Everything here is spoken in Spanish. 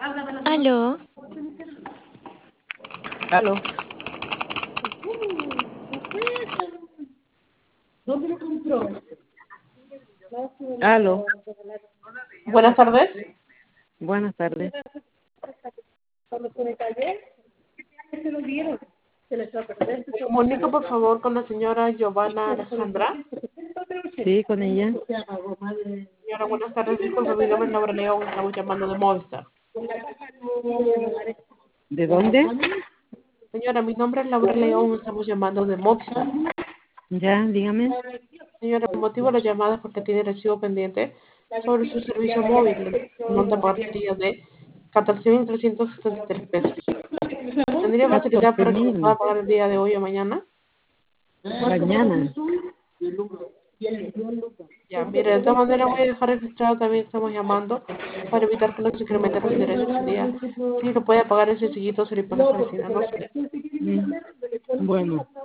Aló, Aló, aló, Buenas tardes. buenas tardes. Me comunico, por favor, con la señora Giovanna Alejandra. Sí, con ella. Señora, buenas tardes. Disculpe, mi nombre es Laura León. Estamos llamando de Movistar. ¿De dónde? Señora, mi nombre es Laura León. Estamos llamando de Movistar. Ya, dígame. Señora, el motivo de la llamada es porque tiene recibo pendiente sobre su servicio móvil, un monto pagaría de 14.373 pesos. ¿Tendría facilidad Catorce para que lo pueda mil. pagar el día de hoy o mañana? Mañana. Ya, mire, de todas maneras voy a dejar registrado también que estamos llamando para evitar que nos incrementen los intereses el día. Sí, lo puede pagar ese sencillito, se le pasa a la oficina, no sé. Bueno.